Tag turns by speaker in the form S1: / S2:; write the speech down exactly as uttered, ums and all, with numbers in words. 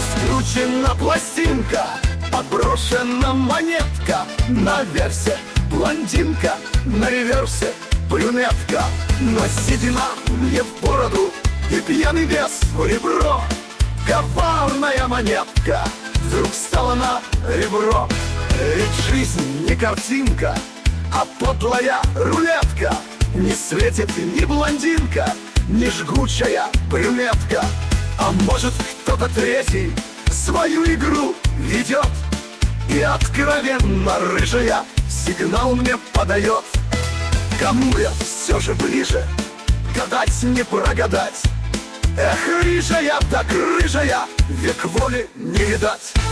S1: Раскручена пластинка, подброшена монетка. На версе блондинка, на реверсе брюнетка. Но седина мне в бороду и пьяный бес в ребро. Коварная монетка вдруг стала на ребро. Ведь жизнь не картинка, а подлая рулетка. Не светит ни блондинка, ни жгучая брюнетка. А может, кто-то третий свою игру ведет и откровенно рыжая сигнал мне подает. Кому я все же ближе, гадать не прогадать. Эх, рыжая, так рыжая, век воли не видать.